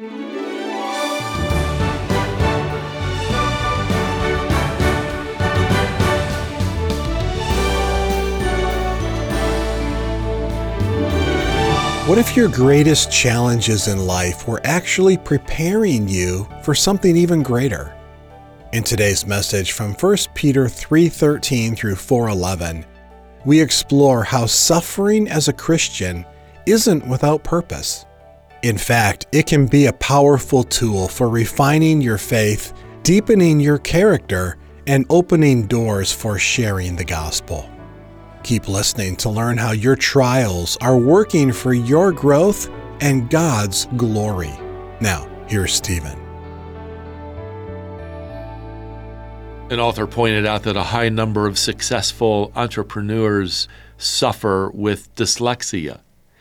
What if your greatest challenges in life were actually preparing you for something even greater? In today's message from 1 Peter 3:13 through 4:11, we explore how suffering as a Christian isn't without purpose. In fact, it can be a powerful tool for refining your faith, deepening your character, and opening doors for sharing the gospel. Keep listening to learn how your trials are working for your growth and God's glory. Now, here's Stephen. An author pointed out that a high number of successful entrepreneurs suffer with dyslexia.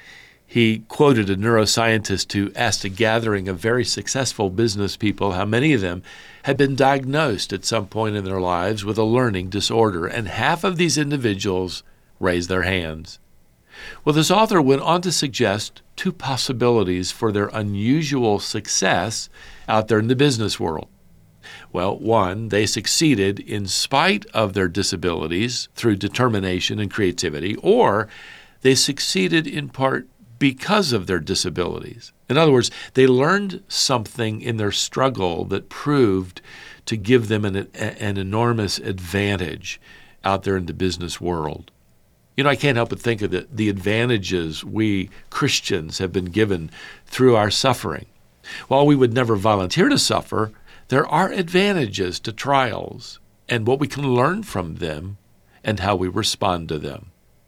He quoted a neuroscientist who asked a gathering of very successful business people how many of them had been diagnosed at some point in their lives with a learning disorder, and half of these individuals raised their hands. Well, this author went on to suggest two possibilities for their unusual success out there in the business world. Well, one, they succeeded in spite of their disabilities through determination and creativity, or they succeeded in part because of their disabilities. In other words, they learned something in their struggle that proved to give them an enormous advantage out there in the business world. You know, I can't help but think of the advantages we Christians have been given through our suffering. While we would never volunteer to suffer, there are advantages to trials and what we can learn from them and how we respond to them.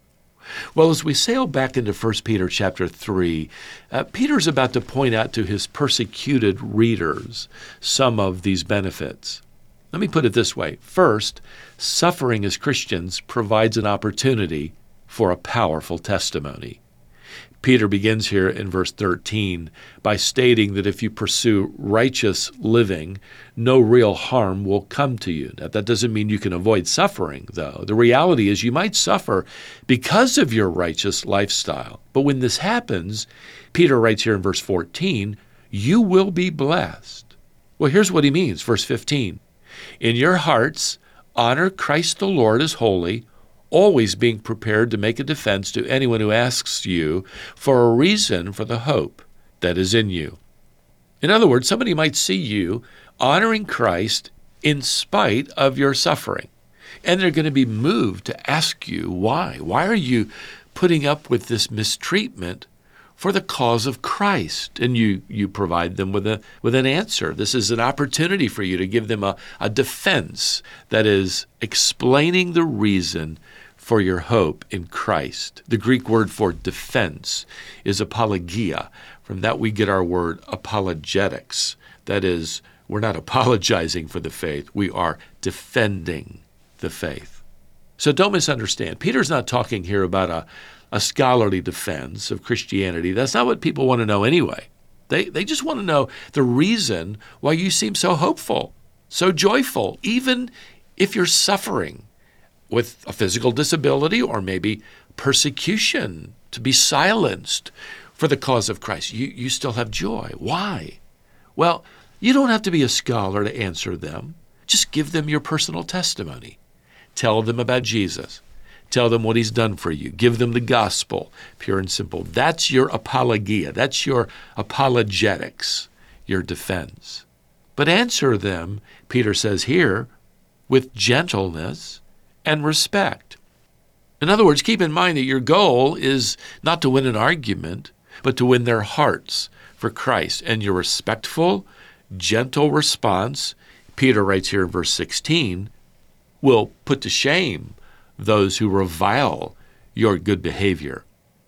Well, as we sail back into 1 Peter chapter 3, Peter's about to point out to his persecuted readers some of these benefits. Let me put it this way. First, suffering as Christians provides an opportunity for a powerful testimony. Peter begins here in verse 13 by stating that if you pursue righteous living, no real harm will come to you. Now, that doesn't mean you can avoid suffering, though. The reality is you might suffer because of your righteous lifestyle. But when this happens, Peter writes here in verse 14, you will be blessed. Well, here's what he means, verse 15. In your hearts, honor Christ the Lord as holy, always being prepared to make a defense to anyone who asks you for a reason for the hope that is in you. In other words, somebody might see you honoring Christ in spite of your suffering, and they're going to be moved to ask you why. Why are you putting up with this mistreatment for the cause of Christ? And you provide them with an answer. This is an opportunity for you to give them a defense that is explaining the reason for your hope in Christ. The Greek word for defense is apologia. From that we get our word apologetics. That is, we're not apologizing for the faith, we are defending the faith. So don't misunderstand. Peter's not talking here about a scholarly defense of Christianity. That's not what people want to know anyway. They just want to know the reason why you seem so hopeful, so joyful, even if you're suffering with a physical disability or maybe persecution, to be silenced for the cause of Christ. You still have joy. Why? Well, you don't have to be a scholar to answer them. Just give them your personal testimony. Tell them about Jesus. Tell them what he's done for you. Give them the gospel, pure and simple. That's your apologia. That's your apologetics, your defense. But answer them, Peter says here, with gentleness and respect. In other words, keep in mind that your goal is not to win an argument, but to win their hearts for Christ. And your respectful, gentle response, Peter writes here in verse 16, will put to shame those who revile your good behavior.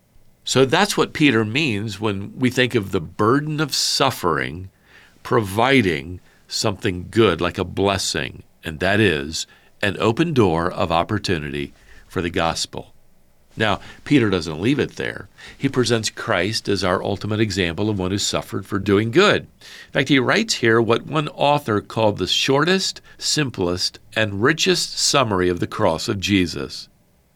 So that's what Peter means when we think of the burden of suffering providing something good, like a blessing, and that is an open door of opportunity for the gospel. Now, Peter doesn't leave it there. He presents Christ as our ultimate example of one who suffered for doing good. In fact, he writes here what one author called the shortest, simplest, and richest summary of the cross of Jesus.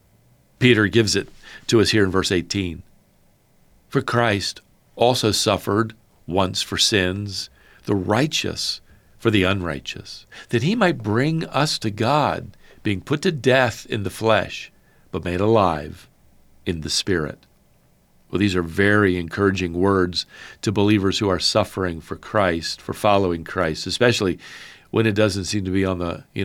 Peter gives it to us here in verse 18. For Christ also suffered once for sins, the righteous for the unrighteous, that he might bring us to God, being put to death in the flesh, but made alive in the Spirit. Well, these are very encouraging words to believers who are suffering for Christ, for following Christ, especially when it doesn't seem to be on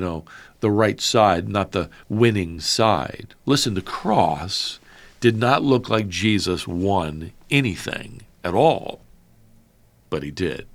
the right side, not the winning side. Listen, the cross did not look like Jesus won anything at all, but he did.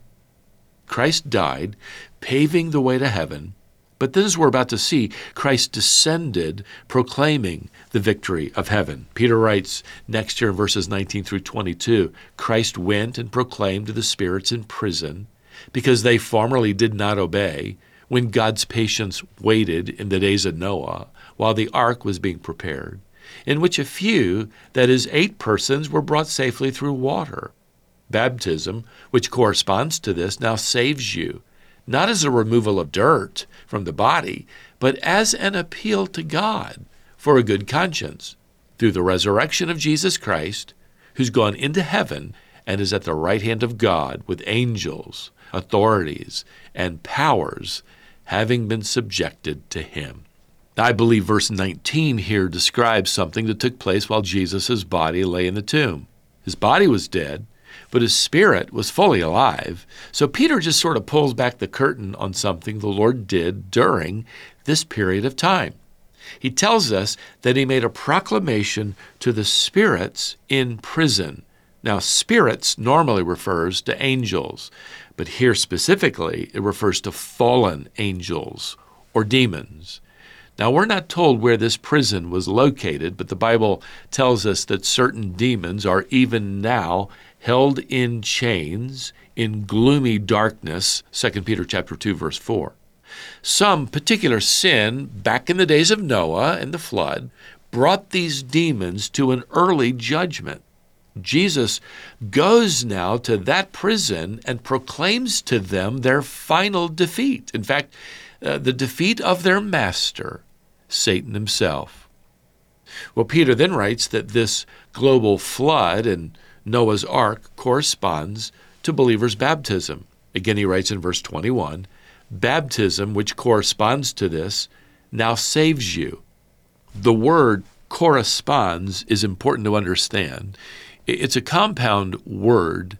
Christ died, paving the way to heaven, but then as we're about to see, Christ descended, proclaiming the victory of heaven. Peter writes next year in verses 19 through 22, Christ went and proclaimed to the spirits in prison, because they formerly did not obey, when God's patience waited in the days of Noah, while the ark was being prepared, in which a few, that is 8 persons, were brought safely through water. Baptism, which corresponds to this, now saves you, not as a removal of dirt from the body, but as an appeal to God for a good conscience, through the resurrection of Jesus Christ, who's gone into heaven and is at the right hand of God with angels, authorities, and powers, having been subjected to him. I believe verse 19 here describes something that took place while Jesus' body lay in the tomb. His body was dead, but his spirit was fully alive. So Peter just sort of pulls back the curtain on something the Lord did during this period of time. He tells us that he made a proclamation to the spirits in prison. Now, spirits normally refers to angels, but here specifically it refers to fallen angels or demons. Now, we're not told where this prison was located, but the Bible tells us that certain demons are even now held in chains in gloomy darkness, 2 Peter chapter 2, verse 4. Some particular sin back in the days of Noah and the flood brought these demons to an early judgment. Jesus goes now to that prison and proclaims to them their final defeat. In fact, the defeat of their master, Satan himself. Well, Peter then writes that this global flood and Noah's ark corresponds to believers' baptism. Again, he writes in verse 21, baptism, which corresponds to this, now saves you. The word corresponds is important to understand. It's a compound word,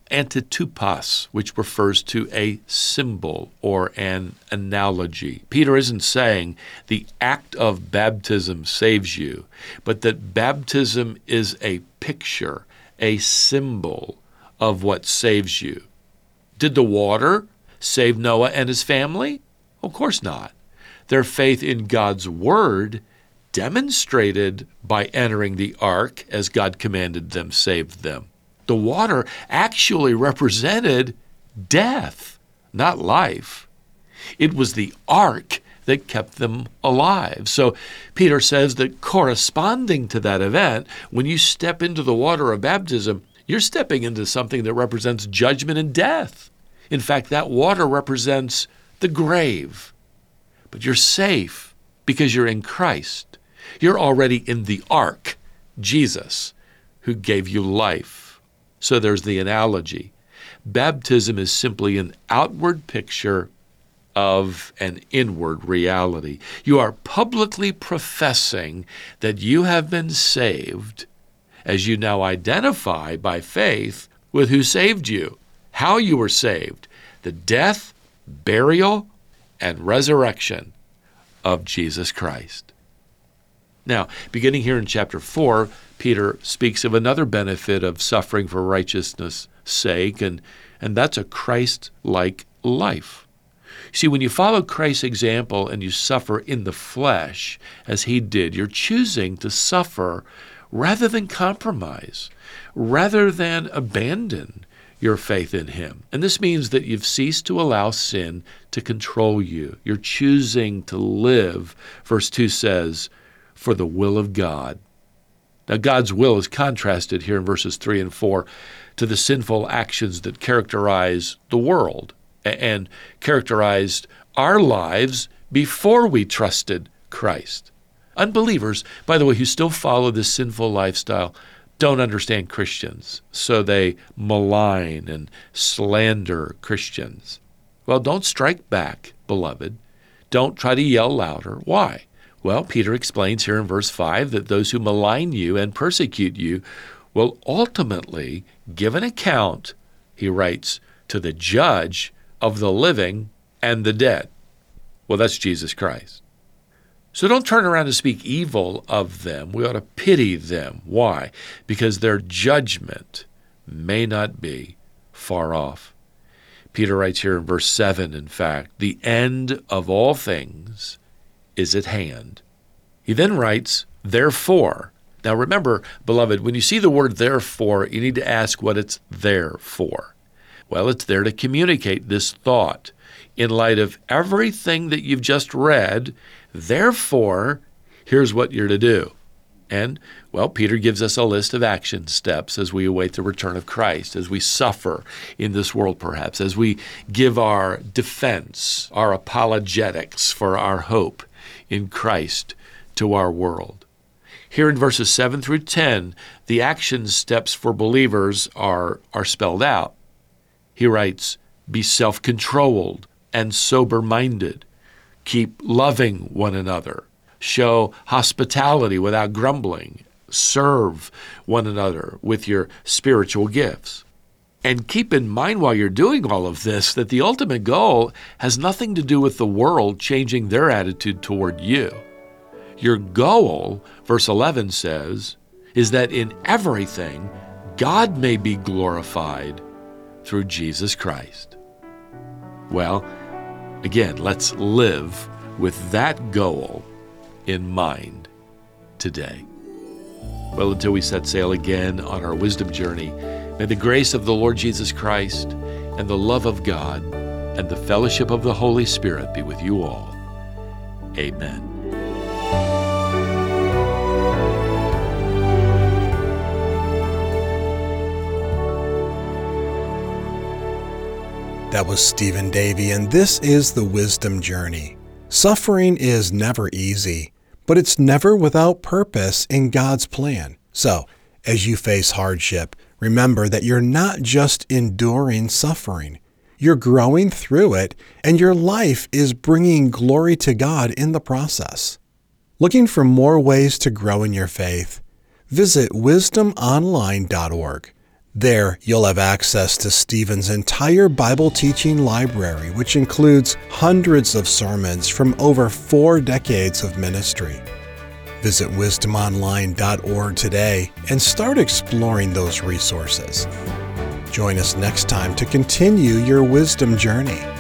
antitupos, which refers to a symbol or an analogy. Peter isn't saying the act of baptism saves you, but that baptism is a picture, a symbol of what saves you. Did the water save Noah and his family? Of course not. Their faith in God's word, demonstrated by entering the ark as God commanded them, saved them. The water actually represented death, not life. It was the ark that kept them alive. So Peter says that corresponding to that event, when you step into the water of baptism, you're stepping into something that represents judgment and death. In fact, that water represents the grave. But you're safe because you're in Christ. You're already in the ark, Jesus, who gave you life. So there's the analogy. Baptism is simply an outward picture of an inward reality. You are publicly professing that you have been saved as you now identify by faith with who saved you, how you were saved, the death, burial, and resurrection of Jesus Christ. Now, beginning here in chapter 4, Peter speaks of another benefit of suffering for righteousness' sake, and that's a Christ-like life. See, when you follow Christ's example and you suffer in the flesh, as he did, you're choosing to suffer rather than compromise, rather than abandon your faith in him. And this means that you've ceased to allow sin to control you. You're choosing to live, verse 2 says, for the will of God. Now, God's will is contrasted here in verses 3 and 4 to the sinful actions that characterize the world and characterized our lives before we trusted Christ. Unbelievers, by the way, who still follow this sinful lifestyle, don't understand Christians, so they malign and slander Christians. Well, don't strike back, beloved. Don't try to yell louder. Why? Well, Peter explains here in verse 5 that those who malign you and persecute you will ultimately give an account, he writes, to the judge of the living and the dead. Well, that's Jesus Christ. So don't turn around to speak evil of them. We ought to pity them. Why? Because their judgment may not be far off. Peter writes here in verse 7, in fact, the end of all things is at hand. He then writes, therefore. Now remember, beloved, when you see the word therefore, you need to ask what it's there for. Well, it's there to communicate this thought. In light of everything that you've just read, therefore, here's what you're to do. And, well, Peter gives us a list of action steps as we await the return of Christ, as we suffer in this world perhaps, as we give our defense, our apologetics for our hope in Christ to our world. Here in verses 7 through 10, the action steps for believers are spelled out. He writes, be self-controlled and sober-minded. Keep loving one another. Show hospitality without grumbling. Serve one another with your spiritual gifts. And keep in mind while you're doing all of this that the ultimate goal has nothing to do with the world changing their attitude toward you. Your goal, verse 11 says, is that in everything God may be glorified through Jesus Christ. Well, again, let's live with that goal in mind today. Well, until we set sail again on our wisdom journey, may the grace of the Lord Jesus Christ and the love of God and the fellowship of the Holy Spirit be with you all. Amen. That was Stephen Davey, and this is the Wisdom Journey. Suffering is never easy, but it's never without purpose in God's plan. So, as you face hardship, remember that you're not just enduring suffering. You're growing through it, and your life is bringing glory to God in the process. Looking for more ways to grow in your faith? Visit wisdomonline.org. There, you'll have access to Stephen's entire Bible teaching library, which includes hundreds of sermons from over 4 decades of ministry. Visit wisdomonline.org today and start exploring those resources. Join us next time to continue your wisdom journey.